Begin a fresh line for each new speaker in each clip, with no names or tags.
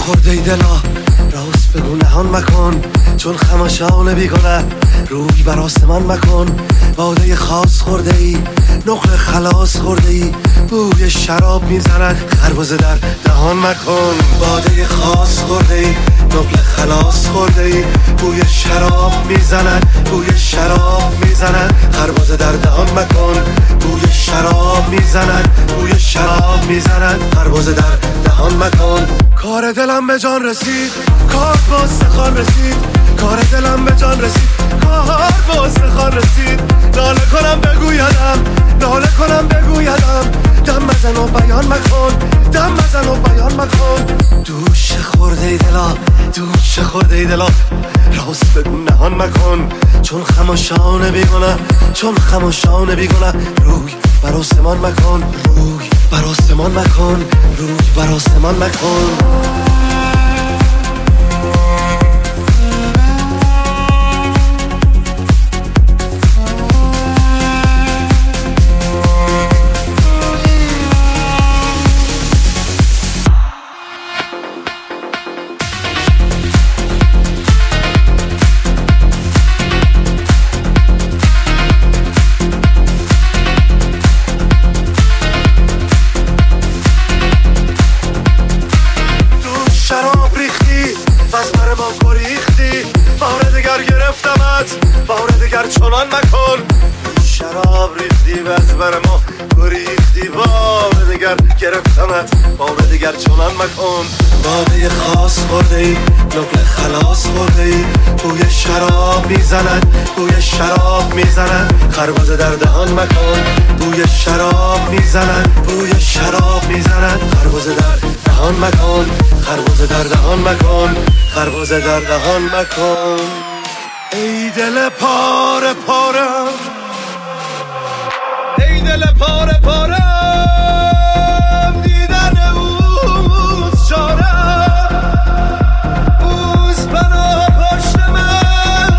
خورده ای دلا راست بگو نهان مکن، چون خماشان بیگنه روی بر آسمان مکن. باده خاص خورده ای نقل خلاص خورده ای بوی شراب میزند خربزه در دهان مکن. باده خاص خورده ای نقل خلاص خورده ای بوی شراب میزند بوی شراب میزند خربزه در دهان مکن. بوی شراب میزند بوی شراب میزند خربزه در دهان مکن. کار دلم به جان رسید کار با استخوان رسید کار دلم به جان رسید کار با استخوان رسید. ناله کنم بگویدم ناله کنم بگویدم دم بزن و بیان مکن دم بزن و بیان مکن. دوش خورده ای دلا دوش خورده ای دلا راست بگو نهان مکن، چون خماشان بیگنه چون خماشان بیگنه روی بر آسمان مکن روی بر آسمان مکن روی بر آسمان مکن. بار دیگر چنان مکن. شراب ریختی و از بر ما گریختی بار دیگر گرفتمت بار دیگر چنان مکن. باده خاص خورده ای نقل خلاص خورده ای بوی شراب میزند بوی شراب میزند خربزه در دهان مکن. بوی شراب میزند بوی شراب میزند خربزه در دهان مکن خربزه در دهان مکن خربزه در دهان مکن. ای دل پاره پارم ای دل پاره پارم دیدن اوز چارم اوز بنا پشت من.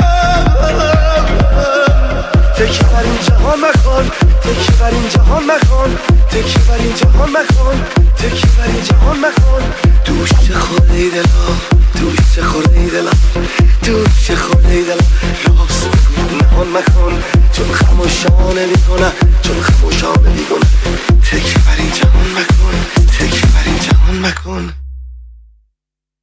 تکی بر این جهان مکن تکی بر این جهان مکن تکی بر این جهان مکن تکی بر این جهان مکن. دوش خورده ای دلا دوش خورده ای دلا دوش خورده ای دلا راست بگو نهان مکن، چون خماشانه میکنه چون خماشانه میکنه تکی بر